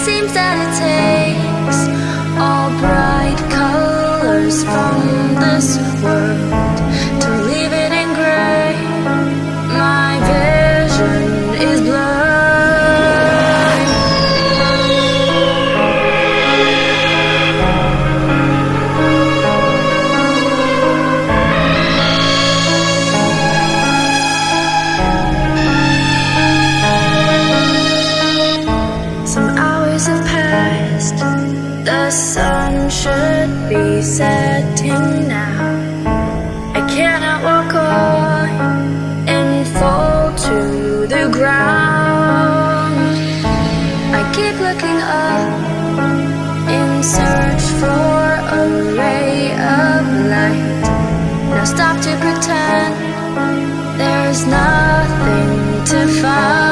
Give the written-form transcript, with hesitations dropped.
seems that it takes all bright colors from this world to leave it in gray. My vision is blurred. Some hours have passed, the sun should be setting now. I cannot walk on and fall to the ground. I keep looking up in search for a ray of light. Now stop to pretend there's nothing to find.